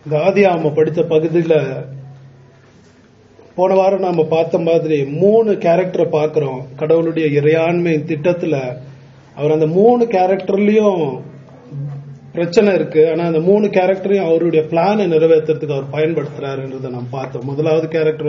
இந்த ஆதியாகம படித்த பகுதியில போன வாரம் நாம பார்த்த மாதிரி 3 கேரக்டரை பார்க்கிறோம். கடவுளுடைய இறையாண்மை திட்டத்துல அவர் அந்த 3 கேரக்டர்லயும் பிரச்சனை இருக்கு. ஆனா அந்த 3 கேரக்டரையும் அவருடைய பிளானை நிறைவேற்றுறதுக்கு அவர் பயன்படுத்துறாருன்றதை நாம் பார்த்தோம். முதலாவது கேரக்டர்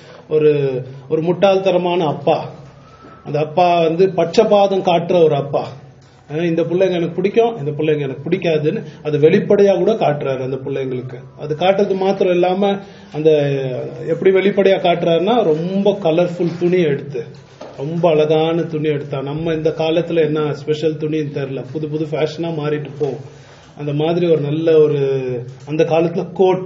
ஒரு முட்டாள்தனமான அப்பா. அந்த அப்பா பட்சபாதம் காட்டுற ஒரு அப்பா. இந்த பிள்ளைங்க எனக்கு பிடிக்கும், இந்த பிள்ளைங்க எனக்கு பிடிக்காதுன்னு அது வெளிப்படையா கூட காட்டுறாரு அந்த பிள்ளைங்களுக்கு. அது காட்டுறது மாத்திரம் இல்லாம அந்த எப்படி வெளிப்படையா காட்டுறாருன்னா ரொம்ப கலர்ஃபுல் துணி எடுத்து, ரொம்ப அழகான துணி எடுத்தா. நம்ம இந்த காலத்துல என்ன ஸ்பெஷல் துணின்னு தெரியல, புது புது ஃபேஷனா மாறிட்டு போகும். அந்த மாதிரி ஒரு நல்ல அந்த காலத்துல கோட்,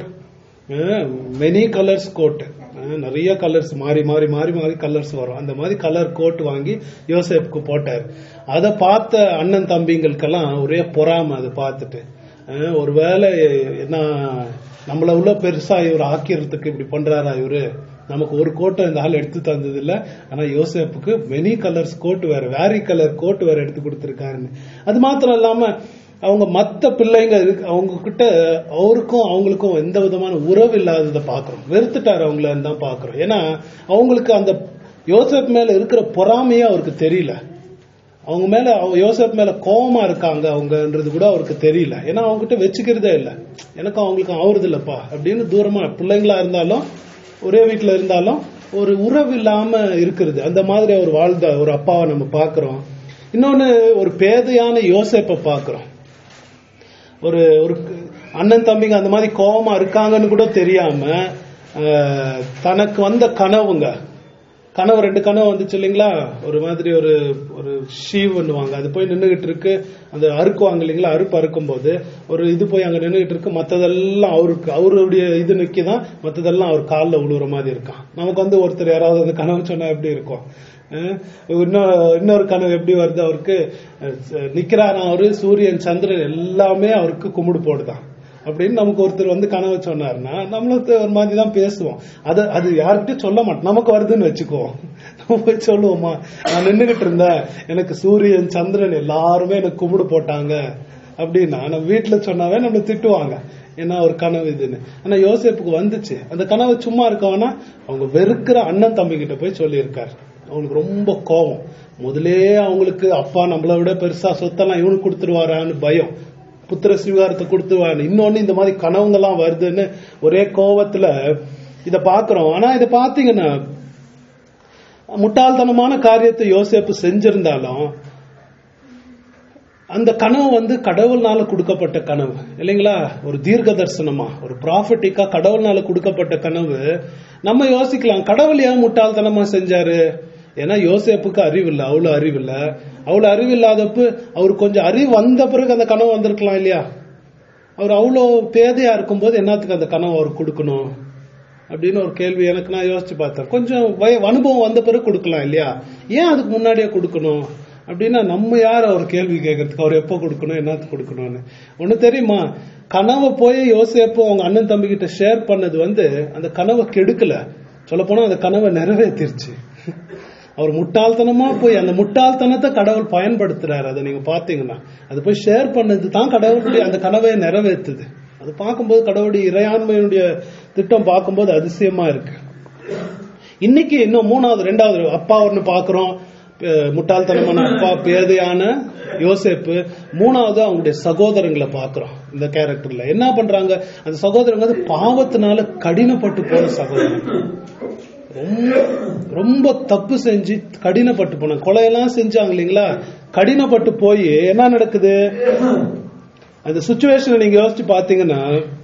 மெனி கலர்ஸ் கோட், நிறைய கலர்ஸ் மாறி மாறி மாறி மாறி கலர்ஸ் வரும். அந்த மாதிரி கலர் கோட் வாங்கி யோசேப்புக்கு போட்டாரு. அதை பார்த்த அண்ணன் தம்பிங்களுக்கெல்லாம் ஒரே பொறாம. அதை பார்த்துட்டு ஒருவேளை என்ன நம்மள உள்ள பெருசா இவர் ஆக்கிறதுக்கு இப்படி பண்றாரா இவரு, நமக்கு ஒரு கோட்டை இந்த ஆள் எடுத்து தந்தது இல்ல, ஆனா யோசேப்புக்கு மெனி கலர்ஸ் கோட் வேற, வேரி கலர் கோட் வேற எடுத்து கொடுத்திருக்காருன்னு. அது மாத்திரம் இல்லாம அவங்க மத்த பிள்ளைங்க அவங்க கிட்ட அவருக்கும் அவங்களுக்கும் எந்த விதமான உறவு இல்லாததை பாக்குறோம். வெறுத்துட்டாரு அவங்கள தான் பாக்குறோம். ஏன்னா அவங்களுக்கு அந்த யோசேப் மேல இருக்கிற பொறாமையே அவருக்கு தெரியல. அவங்க மேல யோசேப் மேல கோபமா இருக்காங்க அவங்கன்றது கூட அவருக்கு தெரியல. ஏன்னா அவங்க கிட்ட வச்சுக்கிறதே இல்லை. எனக்கும் அவங்களுக்கும் ஆவுறது இல்லப்பா அப்படின்னு தூரமா பிள்ளைங்களா இருந்தாலும் ஒரே வீட்டுல இருந்தாலும் ஒரு உறவு இல்லாம இருக்கிறது. அந்த மாதிரி அவர் வாழ்ந்த ஒரு அப்பாவை நம்ம பாக்குறோம். இன்னொன்னு ஒரு பேதையான யோசேப்பை பாக்குறோம். ஒரு அண்ணன் தம்பிங்க அந்த மாதிரி கோபமா இருக்காங்கன்னு கூட தெரியாம தனக்கு வந்த கனவு 2 கனவு வந்துச்சு இல்லைங்களா. ஒரு மாதிரி ஒரு ஷீவ் பண்ணுவாங்க, அது போய் நின்றுகிட்டு இருக்கு. அந்த அறுக்குவாங்க இல்லைங்களா, அறுப்பு அறுக்கும் போது இது போய் அங்க நின்றுகிட்டு இருக்கு. மற்றதெல்லாம் அவருடைய இது நிக்கிதான், மற்றதெல்லாம் அவர் காலில் விழுவுற மாதிரி இருக்கான். நமக்கு ஒருத்தர் யாராவது அந்த கனவு சொன்னா எப்படி இருக்கும்? இன்னொரு கனவு எப்படி வருது, அவருக்கு நிக்கிறாராம் அவரு, சூரியன் சந்திரன் எல்லாமே அவருக்கு கும்பிடு போடுதான் அப்படின்னு நமக்கு ஒருத்தர் கனவு சொன்னார்னா நம்மளுக்கு ஒரு மாதிரி தான் பேசுவோம். அது யாருக்கிட்டையும் சொல்ல மாட்டோம். நமக்கு வருதுன்னு வச்சுக்குவோம். நம்ம போய் சொல்லுவோமா, நான் நின்றுகிட்டு இருந்தேன், எனக்கு சூரியன் சந்திரன் எல்லாருமே எனக்கு கும்பிடு போட்டாங்க அப்படின்னா நம்ம வீட்டுல சொன்னாவே நம்ம திட்டுவாங்க. ஏன்னா ஒரு கனவு இதுன்னு. ஆனா யோசேப்புக்கு வந்துச்சு அந்த கனவு. சும்மா இருக்கவனா அவங்க வெறுக்கிற அண்ணன் தம்பி கிட்ட போய் சொல்லியிருக்காரு. அவங்களுக்கு ரொம்ப கோபம். முதலே அவங்களுக்கு அப்பா நம்மளை விட பெருசா சொத்தெல்லாம் இவனுக்கு கொடுத்துருவாரான்னு பயம், புத்திர சுவீகாரத்தை கொடுத்துருவாரு. இன்னொன்னு இந்த மாதிரி கனவுங்கெல்லாம் வருதுன்னு ஒரே கோபத்துல இத பாக்குறோம். ஆனா இத பாத்தீங்கன்னா முட்டாள்தனமான காரியத்தை யோசேப்பு செஞ்சிருந்தாலும் அந்த கனவு கடவுள்னால கொடுக்கப்பட்ட கனவு இல்லைங்களா. ஒரு தீர்க்க தரிசனமா, ஒரு ப்ராஃபட்டிக்கா கடவுள்னால கொடுக்கப்பட்ட கனவு. நம்ம யோசிக்கலாம், கடவுள் ஏன் முட்டாள்தனமா செஞ்சாரு? ஏன்னா யோசேப்புக்கு அறிவில்லை, அவ்வளவு அறிவில்லாதப்ப அவரு கொஞ்சம் அறிவு வந்த பிறகு அந்த கனவு வந்திருக்கலாம் இல்லையா. அவர் அவ்வளவு பேதையா இருக்கும்போது என்னத்துக்கு அந்த கனவு அவர் கொடுக்கணும் அப்படின்னு ஒரு கேள்வி எனக்கு நான் யோசிச்சு பார்த்தேன். கொஞ்சம் அனுபவம் வந்த பிறகு கொடுக்கலாம் இல்லையா, ஏன் அதுக்கு முன்னாடியே கொடுக்கணும் அப்படின்னா நம்ம யார் அவர் கேள்வி கேட்கறதுக்கு, அவர் எப்போ கொடுக்கணும், என்னத்துக்கு கொடுக்கணும்னு. ஒண்ணு தெரியுமா, கனவை போய் யோசேப்பு அவங்க அண்ணன் தம்பி கிட்ட ஷேர் பண்ணது அந்த கனவை கெடுக்கல, சொல்ல போனா அந்த கனவை நிறைவேற்றிருச்சு. அவர் முட்டாள்தனமா போய் அந்த முட்டாள்தனத்தை கடவுள் பயன்படுத்துறாரு. அதை நீங்க பாத்தீங்கன்னா அது போய் ஷேர் பண்ணது தான் கடவுளுடைய அந்த கனவை நிறைவேற்றுது. அது பார்க்கும்போது கடவுளுடைய இறையாண்மையுடைய திட்டம் பார்க்கும்போது அதிசயமா இருக்கு. இன்னைக்கு இன்னும் 2வது அப்பா ஒன்னு பாக்குறோம், முட்டாள்தனமான அப்பா, பேதையான யோசேப்பு. 3வது அவங்களுடைய சகோதரங்களை பாக்குறோம். இந்த கேரக்டர்ல என்ன பண்றாங்க, அந்த சகோதரங்க பாவத்தினால கடினப்பட்டு போன சகோதரன். ரொம்ப தப்பு செஞ்சு கடினப்பட்டு போன, கொலையெல்லாம் செஞ்சாங்க இல்லைங்களா. கடினப்பட்டு போய் என்ன நடக்குது, அந்த சிச்சுவேஷனை நீங்க யோசிச்சு பாத்தீங்கன்னா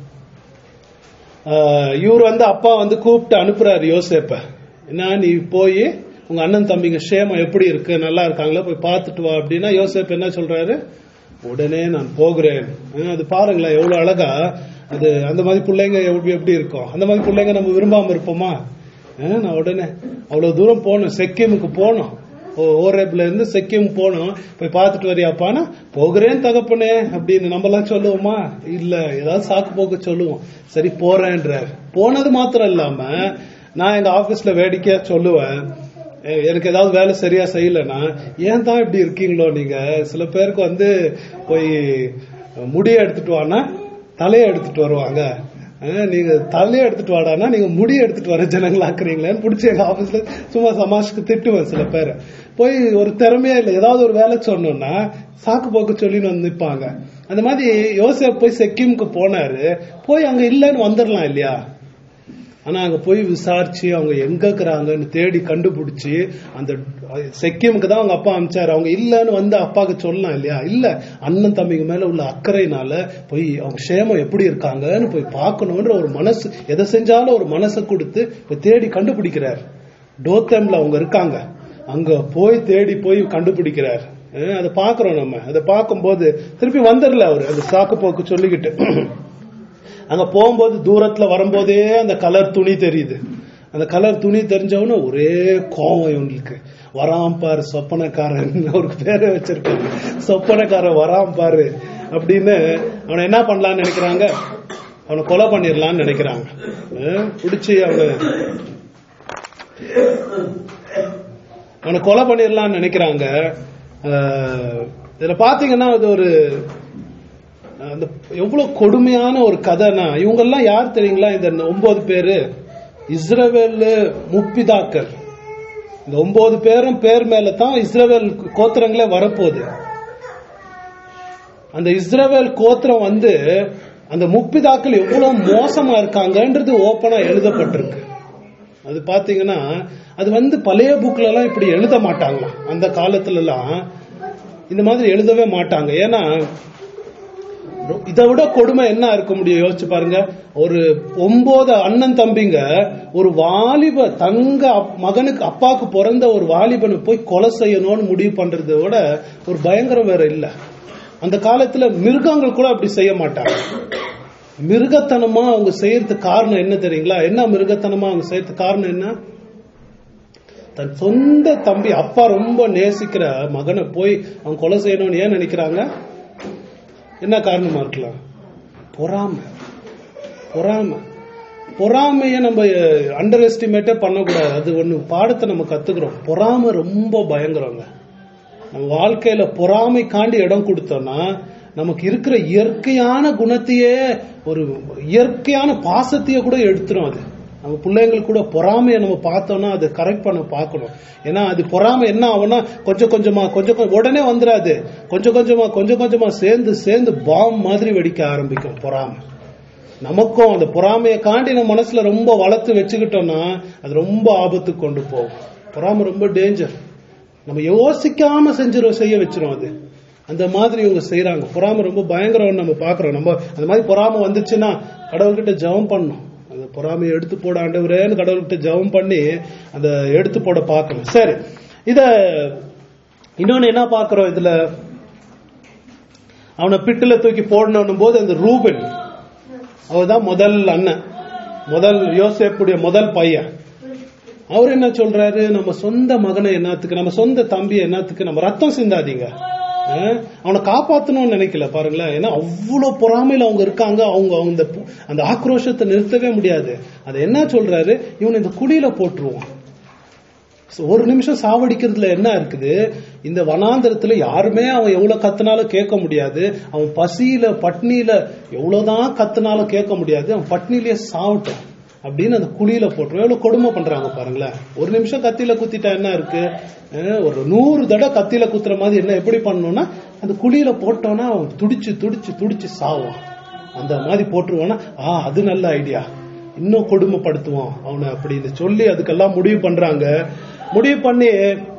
இவர் அப்பா கூப்பிட்டு அனுப்புறாரு யோசேப்ப. என்ன, நீ போய் உங்க அண்ணன் தம்பிங்க சேமம் எப்படி இருக்கு, நல்லா இருக்காங்களா, போய் பார்த்துட்டு வா அப்படின்னா யோசேப் என்ன சொல்றாரு, உடனே நான் போகிறேன். அது பாருங்களேன் எவ்வளவு அழகா. அது அந்த மாதிரி பிள்ளைங்க எப்படி இருக்கும், அந்த மாதிரி பிள்ளைங்க நம்ம விரும்பாம இருப்போமா? நான் உடனே அவ்வளவு தூரம் போனோம், செக்கேமுக்கு போனோம், ஓரேப்ல இருந்து செக்கேம் போனோம், போய் பார்த்துட்டு வரியாப்பானா, போகிறேன் தகப்பனே அப்படின்னு நம்ம எல்லாம் சொல்லுவோமா? இல்ல, ஏதாவது சாக்கு போக்கு சொல்லுவோம். சரி போறேன்றார். போனது மாத்திரம் இல்லாம நான் எங்க ஆபீஸ்ல வேடிக்கையா சொல்லுவேன், எனக்கு ஏதாவது வேலை சரியா செய்யலன்னா, ஏன் தான் இப்படி இருக்கீங்களோ நீங்க. சில பேருக்கு போய் முடிய எடுத்துட்டு வானா தலையை எடுத்துட்டு வருவாங்க, நீங்க தலையை எடுத்துட்டு வாடானா நீங்க முடிய எடுத்துட்டு வர ஜனங்களாக்குறீங்களேன்னு பிடிச்சி எங்க ஆபீஸ்ல சும்மா சமாஷ்க்கு திட்டுவேன். சில பேரை போய் ஒரு திறமையா இல்லை ஏதாவது ஒரு வேலை சொன்னோம்னா சாக்கு போக்கு சொல்லின்னு வந்து நிற்பாங்க. அந்த மாதிரி யோசேப் போய் செக்கிமுக்கு போனாரு, போய் அங்க இல்லைன்னு வந்துடலாம் இல்லையா? ஆனா அங்க போய் விசாரிச்சு அவங்க எங்க இருக்கிறாங்கன்னு தேடி கண்டுபிடிச்சு அந்த செக்கிமுக்கு தான் அவங்க அப்பா அனுப்பிச்சாரு. அவங்க இல்லன்னு வந்து அப்பாவுக்கு சொல்லலாம் இல்லையா? இல்ல, அண்ணன் தம்பிங்க மேல உள்ள அக்கறையினால போய் அவங்க சேமம் எப்படி இருக்காங்கன்னு போய் பார்க்கணும்ன்ற ஒரு மனசு, எதை செஞ்சாலும் ஒரு மனசை கொடுத்து போய் தேடி கண்டுபிடிக்கிறார். டோத்தம்ல அவங்க இருக்காங்க, அங்க போய் தேடி போய் கண்டுபிடிக்கிறார். அதை பாக்குறோம் நம்ம. அதை பார்க்கும்போது திருப்பி வந்துடல அவரு அந்த சாக்கு போக்கு சொல்லிக்கிட்டு. அங்க போகும்போது தூரத்துல வரும்போதே அந்த கலர் துணி தெரியுது. அந்த கலர் துணி தெரிஞ்சவன ஒரே கோவம் இவங்களுக்கு. வராம் பாரு சொப்பனக்காரன், அவருக்கு பேரை வச்சிருக்காங்க, சொப்பனக்காரன் வராம் பாரு அப்படின்னு. அவனை என்ன பண்ணலான்னு நினைக்கிறாங்க? அவனை கொலை பண்ணிடலான்னு நினைக்கிறாங்க. பிடிச்சி அவனை கொலை பண்ணிடலான்னு நினைக்கிறாங்க. இதுல பாத்தீங்கன்னா அது ஒரு அந்த எவ்வளவு கொடுமையான ஒரு கதைனா, இவங்க எல்லாம் யார் தெரியுங்களா? இந்த 9 பேரு இஸ்ரவேல் முப்பிதாக்கள். இந்த 9 பேரும் பேர் மேல தான் இஸ்ரவேல் கோத்திரங்களே வரப்போகுது. அந்த இஸ்ரவேல் கோத்திரம் வந்து அந்த முப்பிதாக்கள் எவ்வளவு மோசமா இருக்காங்கன்றது ஓப்பனா எழுதப்பட்டிருக்கு. அது பாத்தீங்கன்னா அது வந்து பழைய புக்ல எல்லாம் இப்படி எழுத மாட்டாங்களாம். அந்த காலத்துல எல்லாம் இந்த மாதிரி எழுதவே மாட்டாங்க. ஏன்னா இதை விட கொடுமை என்ன இருக்க முடியும்? யோசிச்சு பாருங்க. ஒரு 9 அண்ணன் தம்பிங்க ஒரு வாலிப தங்க மகனுக்கு அப்பாவுக்கு பிறந்த ஒரு வாலிபனை போய் கொலை செய்யணும்னு முடிவு பண்றதை விட ஒரு பயங்கரம் வேற இல்ல. அந்த காலத்துல மிருகங்கள் கூட அப்படி செய்ய மாட்டாங்க. மிருகத்தனமா அவங்க செய்யறதுக்கு காரணம் என்ன தெரியுங்களா? என்ன மிருகத்தனமா அவங்க செய்யறதுக்கு காரணம் என்ன? தன் சொந்த தம்பி, அப்பா ரொம்ப நேசிக்கிற மகனை போய் அவங்க கொலை செய்யணும்னு ஏன் நினைக்கிறாங்க? என்ன காரணமா இருக்கலாம்? பொறாமை. பொறாமைய நம்ம அண்டர் எஸ்டிமேட்டே பண்ணக்கூடாது. அது ஒண்ணு பாடத்தை நம்ம கத்துக்கிறோம். பொறாமை ரொம்ப பயங்கரங்க. நம்ம வாழ்க்கையில பொறாமைக்காண்டி இடம் கொடுத்தோம்னா நமக்கு இருக்கிற இயற்கையான குணத்தையே, ஒரு இயற்கையான பாசத்தையே கூட எடுத்துரும். அது நம்ம பிள்ளைங்களுக்கு கூட பொறாமையை நம்ம பார்த்தோம்னா அதை கரெக்ட் பண்ண பார்க்கணும். ஏன்னா அது பொறாமை என்ன ஆகும்னா கொஞ்சம் கொஞ்சமா உடனே வந்துடாது. கொஞ்சம் கொஞ்சமா சேர்ந்து பாம் மாதிரி வெடிக்க ஆரம்பிக்கும் பொறாமை. நமக்கும் அந்த பொறாமையை காண்டி நம்ம மனசுல ரொம்ப வளர்த்து வச்சுக்கிட்டோம்னா அது ரொம்ப ஆபத்துக்கு கொண்டு போகும். பொறாமை ரொம்ப டேஞ்சர். நம்ம யோசிக்காம செய்ய வச்சிரும். அது அந்த மாதிரி இவங்க செய்யறாங்க. பொறாமை ரொம்ப பயங்கரம் நம்ம பாக்குறோம். நம்ம அந்த மாதிரி பொறாமை வந்துச்சுன்னா கடவுள்கிட்ட ஜெபம் பண்ணணும். அந்த பொறாமையை எடுத்து போட ஆண்டவரேன்னு கடவுள்கிட்ட ஜெபம் பண்ணி அந்த எடுத்து போட பார்க்கணும். சரி, இத இன்னொன்னு என்ன பாக்குறோம் இதுல? அவனை பிட்டுல தூக்கி போடணும் போது அந்த ரூபன், அவர்தான் முதல் அண்ணன், முதல் யோசேப்புடைய முதல் பையன். அவர் என்ன சொல்றாரு? நம்ம சொந்த மகனை என்னத்துக்கு, நம்ம சொந்த தம்பியை என்னத்துக்கு நம்ம ரத்தம் சிந்தாதீங்க, அவனை காப்பாத்தணும்னு நினைக்கல. பாருங்களேன், ஏன்னா அவ்வளவு பொறாமையில அவங்க இருக்காங்க. அவங்க அந்த ஆக்ரோஷத்தை நிறுத்தவே முடியாது. அது என்ன சொல்றாரு? இவனை இந்த குழியில போட்டுருவான். ஒரு நிமிஷம் சாவடிக்கிறதுல என்ன இருக்குது? இந்த வனாந்தரத்துல யாருமே அவன் எவ்வளவு கத்துனாலும் கேட்க முடியாது. அவன் பசியில பட்னியில எவ்வளவுதான் கத்துனாலும் கேட்க முடியாது. அவன் பட்னிலேயே சாவட்டும் அப்படின்னு அந்த குழியில போட்டுருவோம். எவ்வளவு கொடுமை பண்றாங்க பாருங்களேன். ஒரு நிமிஷம் கத்தியில குத்திட்டா என்ன இருக்கு? ஒரு 100 தடவை கத்தியில குத்துற மாதிரி என்ன எப்படி பண்ணணும்னா அந்த குழியில போட்டோம்னா அவன் துடிச்சு சாவான். அந்த மாதிரி போட்டுருவானா அது நல்ல ஐடியா, இன்னும் கொடுமைப்படுத்துவான் அவனை அப்படின்னு சொல்லி அதுக்கெல்லாம் முடிவு பண்றாங்க. முடிவு பண்ணி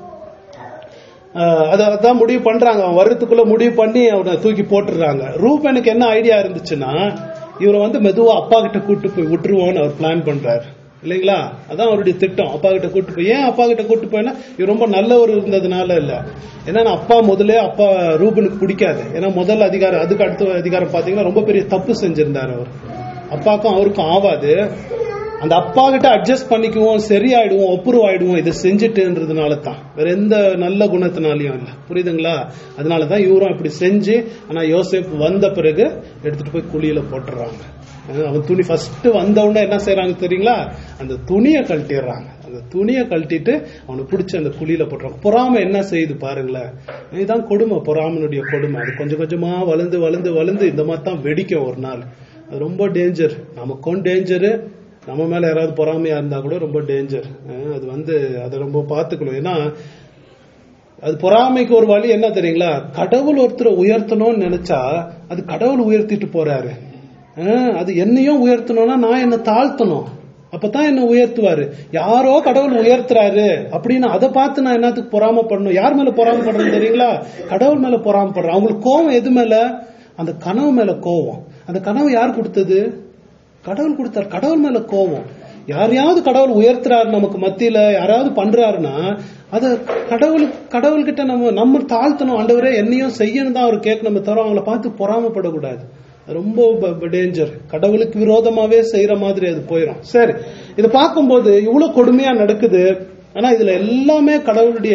அதான் முடிவு பண்றாங்க. அவன் வர்றதுக்குள்ள முடிவு பண்ணி அவனை தூக்கி போட்டுறாங்க. ரூபனுக்கு என்ன ஐடியா இருந்துச்சுன்னா இவரை மெதுவா அப்பா கிட்ட கூட்டு போய் விட்டுருவோன்னு அவர் பிளான் பண்றாரு இல்லைங்களா? அதான் அவருடைய திட்டம். அப்பா கிட்ட கூட்டு போய், ஏன் அப்பா கிட்ட கூட்டு போயினா இவர் ரொம்ப நல்லவர் இருந்ததுனால இல்ல. ஏன்னா அப்பா அப்பா ரூபனுக்கு பிடிக்காது. ஏன்னா முதல் அதிகாரம், அதுக்கு அடுத்த அதிகாரம் பாத்தீங்கன்னா ரொம்ப பெரிய தப்பு செஞ்சிருந்தாரு அவர். அப்பாக்கும் அவருக்கும் ஆவாது. அந்த அப்பா கிட்ட அட்ஜஸ்ட் பண்ணிக்குவோம், சரியாயிடுவோம், ஒப்புரவாயிடுவோம் இதை செஞ்சுட்டுன்றதுனால தான், வேற எந்த நல்ல குணத்தினாலையும் இல்ல. புரியுதுங்களா? அதனாலதான் இவரும் அப்படி செஞ்சு, ஆனா யோசேப் வந்த பிறகு எடுத்துட்டு போய் குழியில போட்டுறாங்க. அவன் துணி ஃபர்ஸ்ட் வந்தவுடனே என்ன செய்யறாங்க தெரியுங்களா? அந்த துணியை கழட்டிடுறாங்க. அந்த துணியை கழட்டிட்டு அவனை பிடிச்சி அந்த குழியில போட்டுறாங்க. பொறாமை என்ன செய்யுது பாருங்களேன். இதுதான் கொடுமை, பொறாமனுடைய கொடுமை. அது கொஞ்சம் கொஞ்சமா வளர்ந்து இந்த மாதிரி தான் வெடிக்கும் ஒரு நாள். அது ரொம்ப டேஞ்சர். நமக்கும் டேஞ்சரு, நம்ம மேல யாராவது பொறாமையா இருந்தா கூட ரொம்ப டேஞ்சர். அது அதை ரொம்ப பார்த்துக்கணும். ஏன்னா அது பொறாமைக்கு ஒரு வழி என்ன தெரியுங்களா? கடவுள் ஒருத்தரை உயர்த்தணும்னு நினைச்சா அது கடவுள் உயர்த்திட்டு போறாரு. அது என்னையும் உயர்த்தணும்னா நான் என்ன தாழ்த்தணும், அப்பதான் என்ன உயர்த்துவாரு. யாரோ கடவுள் உயர்த்துறாரு அப்படின்னு அதை பார்த்து நான் என்னத்துக்கு பொறாமப்படணும்? யார் மேல பொறாமப்படுறேன்னு தெரியுங்களா? கடவுள் மேல பொறாமப்படுறேன். அவங்களுக்கு கோவம் எது மேல? அந்த கனவு மேல கோவம். அந்த கனவு யார் கொடுத்தது? கடவுள் கொடுத்தார். கடவுள் மேல கோவம். யாரையாவது கடவுள் உயர்த்துறாரு நமக்கு மத்தியில, யாராவது பண்றாருன்னா அத கடவுள்கிட்ட நம்ம தாழ்த்தணும். ஆண்டவரே என்னையும் செய்யணும் தான் அவர் கேட்கணும், தவிர அவங்கள பார்த்து பொறாமப்படக்கூடாது. ரொம்ப டேஞ்சர். கடவுளுக்கு விரோதமாவே செய்யற மாதிரி அது போயிடும். சரி, இதை பார்க்கும்போது இவ்வளவு கொடுமையா நடக்குது. ஆனா இதுல எல்லாமே கடவுளுடைய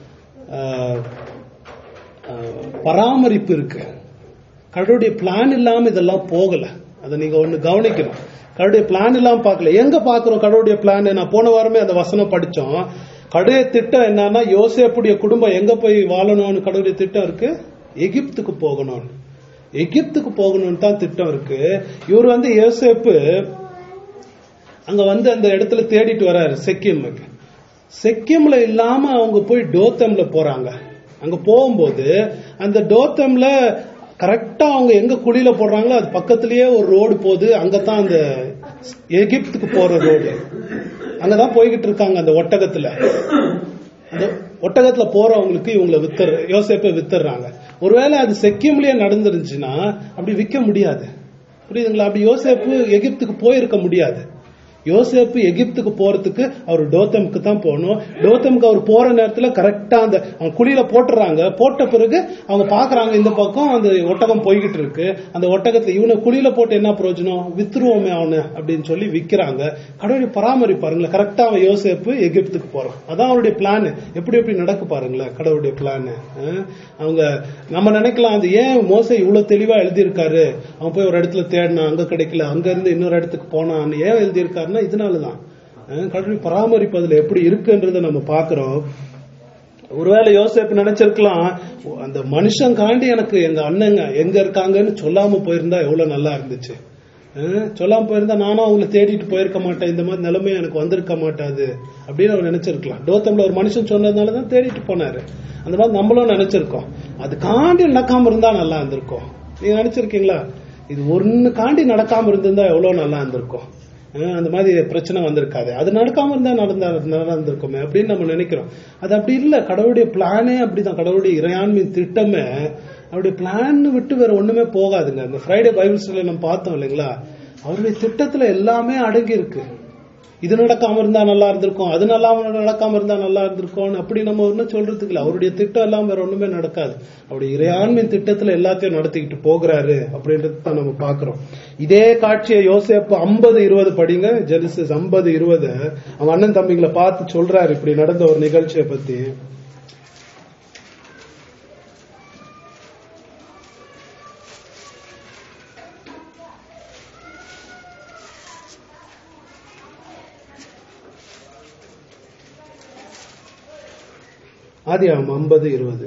பராமரிப்பு இருக்கு. கடவுளுடைய பிளான் இல்லாம இதெல்லாம் போகல. அதை நீங்க ஒண்ணு கவனிக்கணும். கடவுளுடைய பிளான் இல்லாம பார்க்கல. எங்க பாக்குறோம் கடவுளுடைய பிளான்? நான் போன வாரமே அந்த வசனம் படிச்சோம். கடவுளுடைய திட்டம் என்னன்னா, யோசேப்புடைய குடும்பம் எங்க போய் வாழணும்னு கடவுளுடைய திட்டம் இருக்கு. எகிப்துக்கு போகணும். எகிப்துக்கு போகணும்னு தான் திட்டம் இருக்கு. இவர் யோசேப்பு அங்க அந்த இடத்துல தேடிட்டு வர்றாரு. செக்கிம்ல இல்லாம அவங்க போய் டோத்தம்ல போறாங்க. அங்க போகும்போது அந்த டோத்தம்ல கரெக்டா அவங்க எங்க குழியில போடுறாங்களோ அது பக்கத்திலேயே ஒரு ரோடு போகுது. அங்கதான் அந்த எகிப்துக்கு போற ரோடு. அங்கதான் போய்கிட்டு இருக்காங்க. அந்த ஒட்டகத்துல போறவங்களுக்கு இவங்களை யோசேப்பை வித்துறாங்க. ஒருவேளை அது செக்கிம்லயே நடந்துருந்துச்சுன்னா அப்படி விற்க முடியாது. புரியுதுங்களா? அப்படி யோசேப்பு எகிப்துக்கு போயிருக்க முடியாது. யோசேப்பு எகிப்துக்கு போறதுக்கு அவர் டோத்தமுக்கு தான் போகணும். டோத்தமுக்கு அவர் போற நேரத்துல கரெக்டா அந்த குழியில போட்டுறாங்க. போட்ட பிறகு அவங்க பாக்குறாங்க இந்த பக்கம் அந்த ஒட்டகம் போய்கிட்டு இருக்கு. அந்த ஒட்டகத்தை இவனை குழியில போட்டு என்ன பிரயோஜனம், வித்துருவோமே அவனு அப்படின்னு சொல்லி விக்கிறாங்க. கடவுளுடைய பராமரிப்பாருங்களேன். கரெக்டா அவன் யோசேப்பு எகிப்துக்கு போறான். அதான் அவருடைய பிளான். எப்படி நடக்கு பாருங்களேன் கடவுளுடைய பிளான். அவங்க நம்ம நினைக்கலாம் அது ஏன் மோசே இவ்வளவு தெளிவா எழுதியிருக்காரு, அவன் போய் ஒரு இடத்துல தேடினா அங்க கிடைக்கல, அங்க இருந்து இன்னொரு இடத்துக்கு போனான், ஏன் எழுதியிருக்காரு? இதனாலதான் கடவுள் பராமரிப்பதுல எப்படி இருக்குன்றத நம்ம பாக்குறோம். ஒருவேளை யோசேப்பு நினைச்சிருக்கலாம், அந்த மனுஷன் காண்டி எனக்கு எங்க அண்ணங்க எங்க இருக்காங்கன்னு சொல்லாம போயிருந்தா எவ்வளவு நல்லா இருந்துச்சு. சொல்லாம போயிருந்தா நானும் அவங்களை தேடிட்டு போயிருக்க மாட்டேன், இந்த மாதிரி நிலைமை எனக்கு வந்திருக்க மாட்டாது அப்படின்னு அவர் நினைச்சிருக்கலாம். டோத்தம்ல ஒரு மனுஷன் சொன்னதுனாலதான் தேடிட்டு போனாரு. அந்த மாதிரி நம்மளும் நினைச்சிருக்கோம். அது காண்டி நடக்காம இருந்தா நல்லா இருந்திருக்கும். நீங்க நினைச்சிருக்கீங்களா? இது ஒன்னு காண்டி நடக்காம இருந்திருந்தா எவ்வளவு நல்லா இருந்திருக்கும். அந்த மாதிரி பிரச்சனை வந்திருக்காது. அது நடக்காம இருந்தா நடந்திருக்குமே அப்படின்னு நம்ம நினைக்கிறோம். அது அப்படி இல்ல. கடவுளுடைய பிளானே அப்படிதான். கடவுளுடைய இறையாண்மை திட்டமே அவருடைய பிளான் விட்டு வேற ஒண்ணுமே போகாதுங்க. இந்த ஃப்ரைடே பைபிள் ஸ்டடியில நம்ம பார்த்தோம் இல்லைங்களா, அவருடைய திட்டத்துல எல்லாமே அடங்கி இருக்கு. இது நடக்காம இருந்தா நல்லா இருந்திருக்கும், அது நடக்காம இருந்தா நல்லா இருந்திருக்கும் அப்படி நம்ம ஒன்னும் சொல்றதுக்கு இல்ல. அவருடைய திட்டம் எல்லாம் வேற ஒண்ணுமே நடக்காது. அவருடைய இறையாண்மை திட்டத்துல எல்லாத்தையும் நடத்திக்கிட்டு போகிறாரு அப்படின்றத நம்ம பாக்குறோம். இதே காட்சியை யோசேப்பு 50:20 படிங்க. ஜெனசிஸ் 50:20 அவன் அண்ணன் தம்பிங்களை பார்த்து சொல்றாரு இப்படி நடந்த ஒரு நிகழ்ச்சியை பத்தி. ஆதியாகமம் 50:20.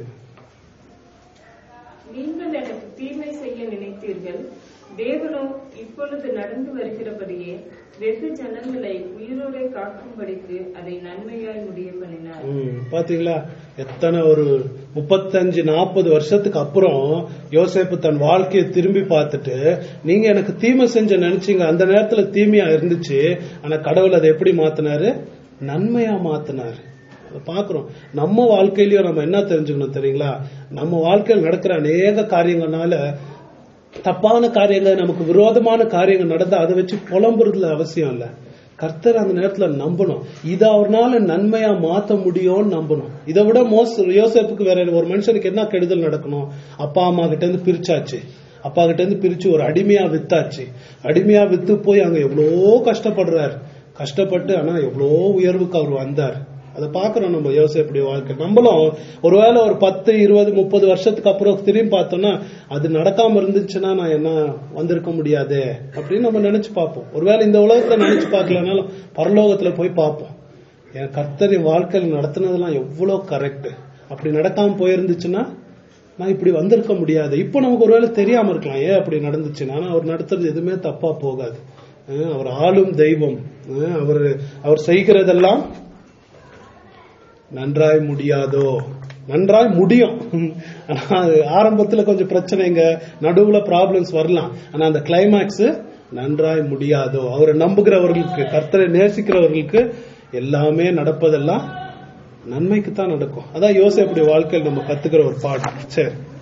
நீங்கள் எனக்கு தீமை செய்ய நினைத்தீர்கள், தேவனோ இப்பொழுது நடந்து வருகிறபடியே வெகு ஜனங்களை உயிரோடு காக்கும்படிக்கு அதை நன்மையாய் முடிய பண்ணினார். பாத்தீங்களா, எத்தனை ஒரு 35-40 வருஷத்துக்கு அப்புறம் யோசேப்பு தன் வாழ்க்கையை திரும்பி பார்த்துட்டு, நீங்க எனக்கு தீமை செஞ்ச நினைச்சீங்க, அந்த நேரத்துல தீமையா இருந்துச்சு, ஆனா கடவுள் அதை எப்படி மாத்தினாரு? நன்மையா மாத்தினாரு. பாக்குறோம். நம்ம வாழ்க்கையிலயும் நம்ம என்ன தெரிஞ்சுக்கணும் தெரியுங்களா? நம்ம வாழ்க்கையில் நடக்கிற அநேக காரியங்கள்னால தப்பான காரியங்கள், நமக்கு விரோதமான காரியங்கள் நடந்தா அதை வச்சு புலம்புறதுல அவசியம் இல்ல. கர்த்தர் அந்த நேரத்துல நம்பணும், இதை அவர்னால நன்மையா மாத்த முடியும்னு நம்பணும். இதை விட யோசேப்புக்கு வேற ஒரு மனுஷனுக்கு என்ன கெடுதல் நடக்கணும்? அப்பா அம்மா கிட்ட இருந்து பிரிச்சாச்சு, அப்பா கிட்ட இருந்து பிரிச்சு ஒரு அடிமையா வித்தாச்சு. அடிமையா வித்து போய் அங்க எவ்வளோ கஷ்டப்படுறாரு. கஷ்டப்பட்டு ஆனா எவ்வளோ உயர்வுக்கு அவர் வந்தார். அதை பாக்குறோம் நம்ம யோசேப்புடைய வாழ்க்கை. நம்மளும் ஒருவேளை ஒரு 10, 20, 30 வருஷத்துக்கு அப்புறம் திரும்பி பார்த்தோம்னா அது நடக்காம இருந்துச்சுன்னா நான் என்ன வந்திருக்க முடியாது அப்படின்னு நம்ம நினைச்சு பார்ப்போம். ஒருவேளை இந்த உலகத்துல நினைச்சு பார்க்கலனாலும் பரலோகத்துல போய் பார்ப்போம், என் கர்த்தரின் வாழ்க்கையில் நடத்தினதெல்லாம் எவ்வளவு கரெக்ட். அப்படி நடக்காம போயிருந்துச்சுன்னா நான் இப்படி வந்திருக்க முடியாது. இப்போ நமக்கு ஒருவேளை தெரியாம இருக்கலாம் ஏன் அப்படி நடந்துச்சுன்னா, ஆனா அவர் நடத்துறது எதுவுமே தப்பா போகாது. அவர் ஆளும் தெய்வம். அவர் செய்கிறதெல்லாம் நன்றாய் முடியாதோ, நன்றாய் முடியும். ஆனா ஆரம்பத்துல கொஞ்சம் பிரச்சனைங்க, நடுவுல ப்ராப்ளம்ஸ் வரலாம். ஆனா அந்த கிளைமேக்ஸ் நன்றாய் முடியாதோ. அவரை நம்புகிறவர்களுக்கு, கர்த்தரை நேசிக்கிறவர்களுக்கு எல்லாமே நடப்பதெல்லாம் நன்மைக்கு தான் நடக்கும். அதான் யோசேப்புடைய வாழ்க்கையில் நம்ம கத்துக்கிற ஒரு பாடம். சரி.